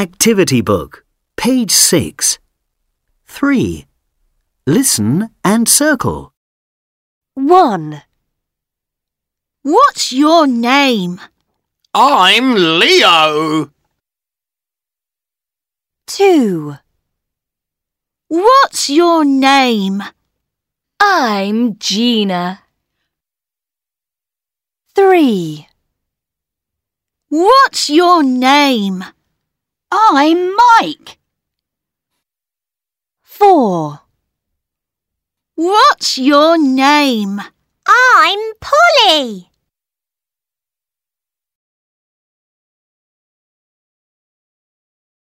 Activity book, page 6. 3. Listen and circle. 1. What's your name? I'm Leo. 2. What's your name? I'm Gina. 3. What's your name? I'm Mike. 4. What's your name? I'm Polly.